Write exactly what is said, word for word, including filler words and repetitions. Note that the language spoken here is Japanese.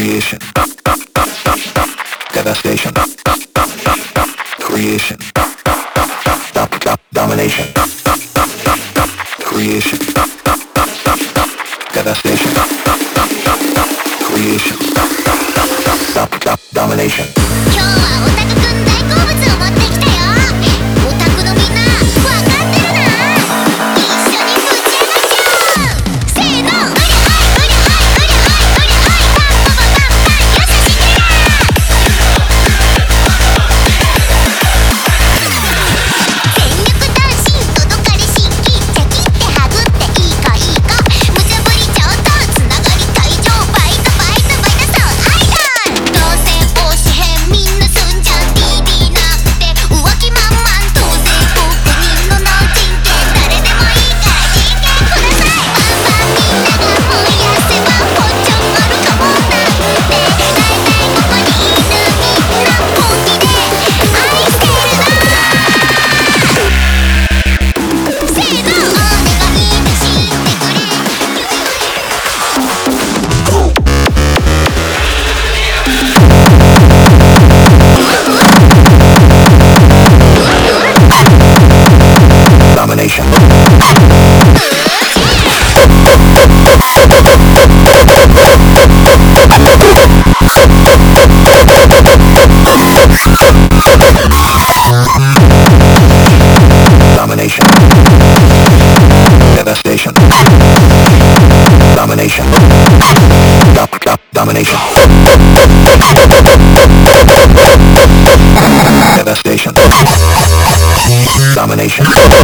Creation. Devastation. Creation. Dom- dom- domination. Creation. Devastation. Creation. Dom- dom- domination. 今日はオタクくん大好物を持ってきたよ。オタクのみんなわかってるな。一緒にぶち上がっちゃう。せーの、うりゃはいうりゃはいうりゃはいうりゃはいパンパパパンパンよっしゃシンデレラ。全力男子届かれ新規ジャキってハグっていいかいいか無茶ぶりちょっとつながり会場バイトバイトバイトそうはいだどうせ押しへんみんなすんじゃん ティービー なくて浮気満々当然国民の脳人権誰でもいいから人権くださいバンバンみんなが燃やせばポッチョンあるかもなんて大体ここにいるみんな本気で愛してるなせーのお願いねしてくれ Domination. Domination. Devastation. Domination. Dom- dom- domination. Devastation. Domination.